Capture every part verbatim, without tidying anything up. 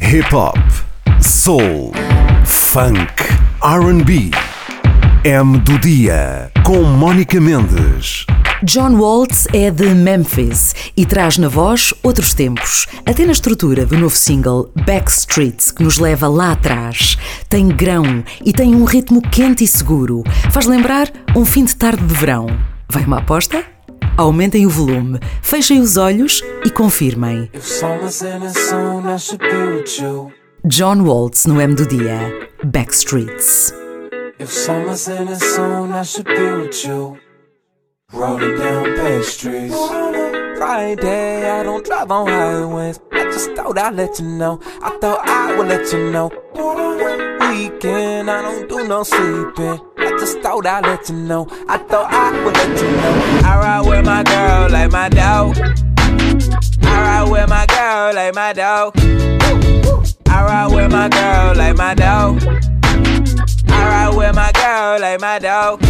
Hip-hop, soul, funk, R and B. M do Dia, com Mónica Mendes. John Waltz é de Memphis e traz na voz outros tempos. Até na estrutura do novo single Backstreet, que nos leva lá atrás. Tem grão e tem um ritmo quente e seguro. Faz lembrar um fim de tarde de verão. Vai uma aposta? Aumentem o volume, fechem os olhos e confirmem. John Waltz no M do Dia. Backstreets. If summer's in its zone, I should be with you. Rolling down back streets. Friday, I don't drive on highways. I just thought I'd let you know. I thought I would let you know. Weekend, I don't do no sleeping. I just thought I'd let you know. I thought I would let you know. I ride with my girl like my dog. I ride with my girl like my dog. I ride with my girl like my dog. I ride with my girl like my dog.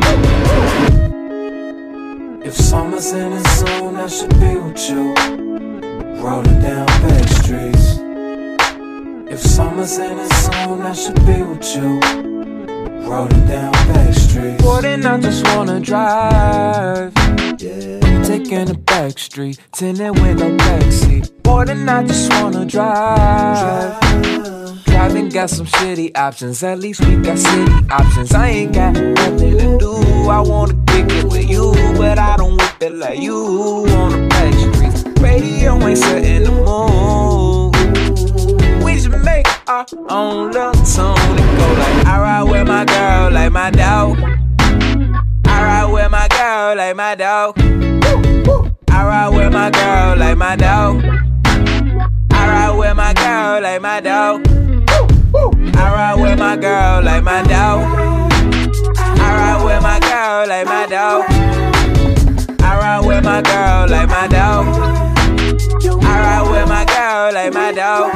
If summer's in its zone, I should be with you. Rolling down back streets. If summer's in its zone, I should be with you. Rolling down back streets. More than I just wanna drive. Yeah. Taking a back street, tinted window backseat. More than I just wanna drive. Driving got some shitty options. At least we got city options. I ain't got nothing to do. I wanna kick it with you, but I don't whip it like you on the back streets. Radio ain't setting the mood. We should make our own little tune and go like I ride with my girl like my dog. I ride with my girl like my dog. I ride with my girl like my dog. I ride with my girl like my dog. I ride with my girl like my dog. I ride with my girl like my dog. I ride with my girl like my dog. I ride with my girl like my dog.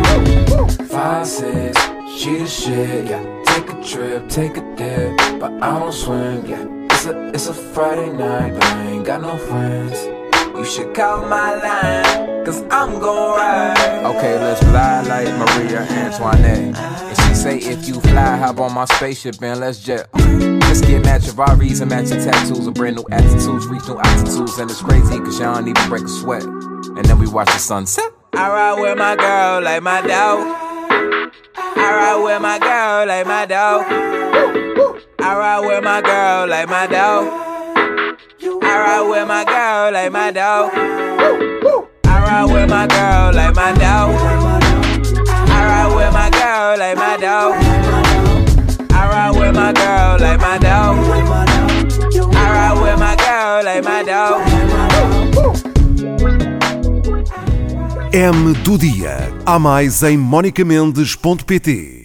Five, six, she the shit, yeah. Take a trip, take a dip, but I don't swim, yeah. It's a, it's a Friday night, but I ain't got no friends. You should call my line, cause I'm gon' ride. Okay, let's fly like Maria Antoinette. And she say if you fly, hop on my spaceship and let's jet. Let's get matching Ferraris and matching tattoos and brand new attitudes, reach new altitudes. And it's crazy cause y'all don't even break a sweat. And then we watch the sunset. I ride with my girl like my dog. I ride with my girl like my dog. I ride with my girl like my dog. I ride with my girl like my dog. I ride with my girl like my dog. I ride with my girl like my dog. I ride with my girl like my dog. I ride with my girl like my dog. M do Dia. Há mais em monica mendes ponto pt.